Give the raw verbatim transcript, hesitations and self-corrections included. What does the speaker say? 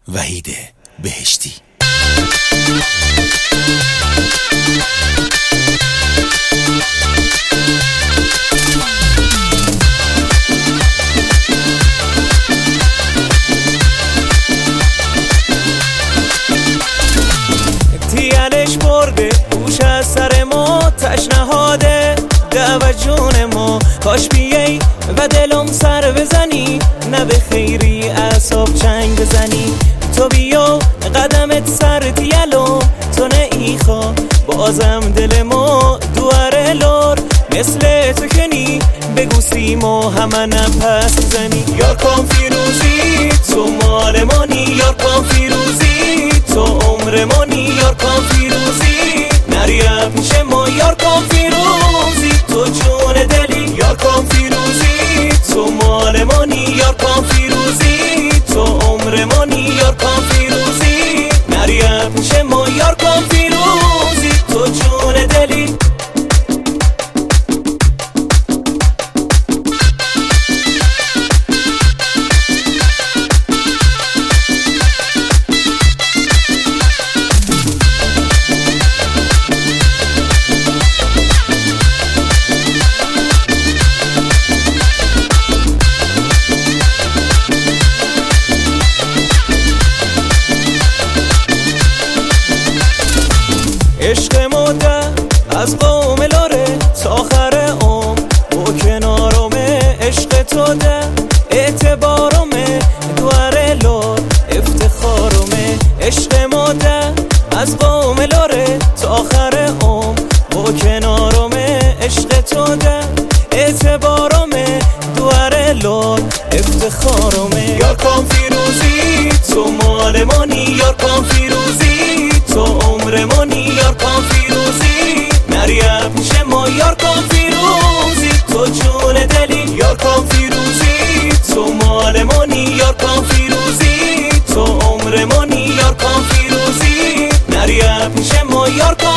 وحید بهشتی. تیالش برده گوش از سر ما تشنهاده دعوت جون ما کاش بیایی و دلم سر بزنی نه به خیری اعصاب چنگ بزنی تو بیا قدمت سر تیالو تو نه ایخا بازم دل ما دواره لور مثل تو کنی بگو سیما همه نپس زنی یار کام فیروزی تو مال مانی یار کام فیروزی تو عمر مانی یار کام فیروزی نریم پیش ما یار کام فیروزی تو جون دلی یار کام فیروزی تو مال مانی یار کام فیروزی تو عمر مانی یار کام فیروزی نریم پیش ما یار کام فیروزی تو جون دلی. عشق مده از قوم لاره تا آخر عمر با کنارمه عشق تو ده اعتبارمه دواره لار افتخارمه عشق مده از قوم لاره تا آخر عمر با کنارمه عشق تو ده اعتبارمه دواره لار افتخارمه یار کام فیروزی تو مال مانی یار کام فیروزی تو عمر مانی یار کام فیروزی نریم پیش ما یار کام فیروزی تو جون دلی یار کام فیروزی تو مال مانی یار کام فیروزی تو عمر مانی یار کام فیروزی نریم پیش ما یار کام